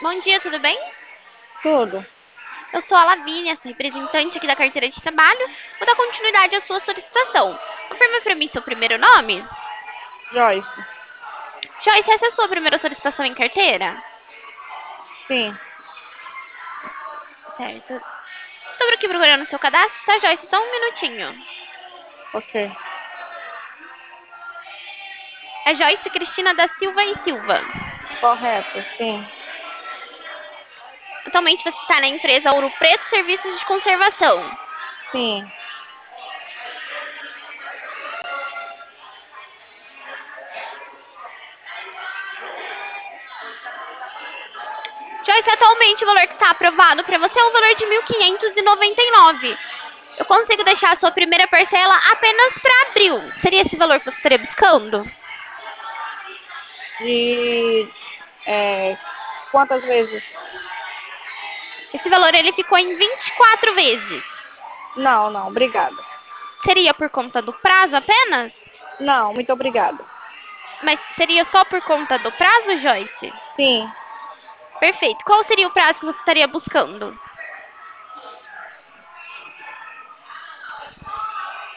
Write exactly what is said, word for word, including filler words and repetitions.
Bom dia, tudo bem? Tudo. Eu sou a Lavínia, sua representante aqui da carteira de trabalho. Vou dar continuidade à sua solicitação. Confirma para mim seu primeiro nome? Joyce. Joyce, essa é a sua primeira solicitação em carteira? Sim. Certo. Estou aqui procurando o seu cadastro, tá, Joyce? Só um minutinho. Ok. É Joyce Cristina da Silva e Silva. Correto. Sim. Atualmente você está na empresa Ouro Preto Serviços de Conservação. Sim. Joyce, atualmente o valor que está aprovado para você é o valor de mil quinhentos e e noventa e nove. Eu consigo deixar a sua primeira parcela apenas para abril. Seria esse valor que você estaria buscando? De é, quantas vezes? Esse valor ele ficou em vinte e quatro vezes. Não, não. Obrigada. Seria por conta do prazo apenas? Não, muito obrigada. Mas seria só por conta do prazo, Joyce? Sim. Perfeito. Qual seria o prazo que você estaria buscando?